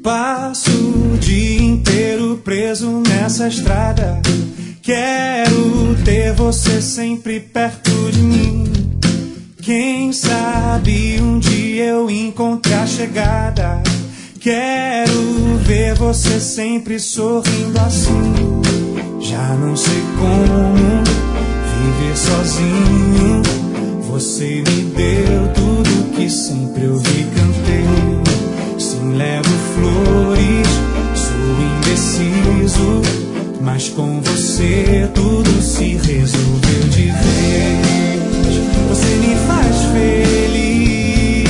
Passo o dia inteiro preso nessa estrada. Quero ter você sempre perto de mim. Quem sabe um dia eu encontre a chegada. Quero ver você sempre sorrindo assim. Já não sei como viver sozinho. Você me deu tudo que sempre eu vi, cantei. Sim, levo flores, sou indeciso, mas com você tudo se resolveu de vez. Você me faz feliz,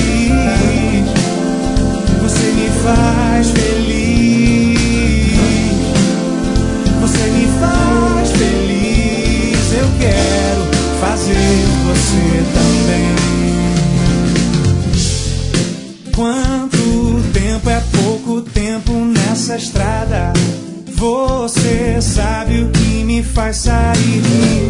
você me faz feliz, você me faz feliz. Eu quero fazer você também. Quanto tempo é pouco tempo nessa estrada. Você sabe o que me faz sair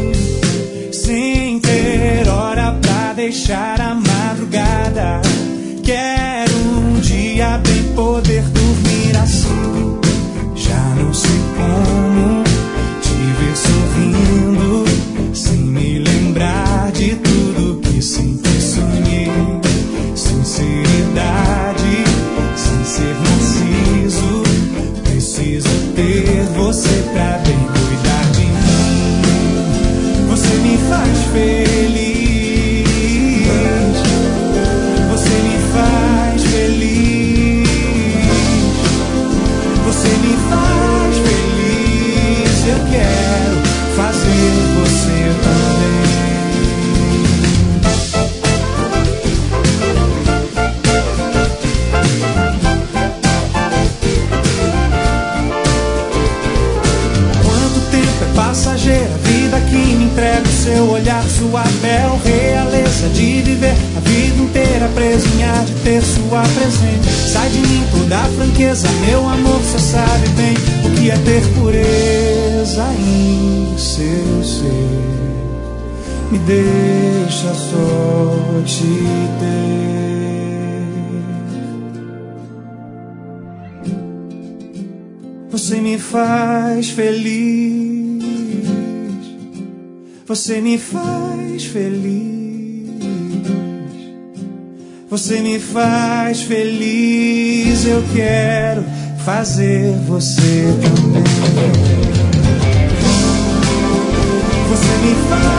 sem ter hora pra deixar a madrugada. Quero um dia bem poder dormir assim. Já não sei como te ver sorrindo, sem me lembrar de tudo que sempre sonhei. Sinceridade, sem ser narciso, preciso ter você pra bem cuidar de mim. Você me faz feliz, você me faz feliz, você me faz feliz. Eu quero fazer você também. Passageira, vida que me entrega o seu olhar, sua bel realeza de viver a vida inteira preso em ar de ter sua presença. Sai de mim toda a franqueza, meu amor, cê sabe bem o que é ter pureza em seu ser. Me deixa só te ter. Você me faz feliz, você me faz feliz, você me faz feliz. Eu quero fazer você também. Você me faz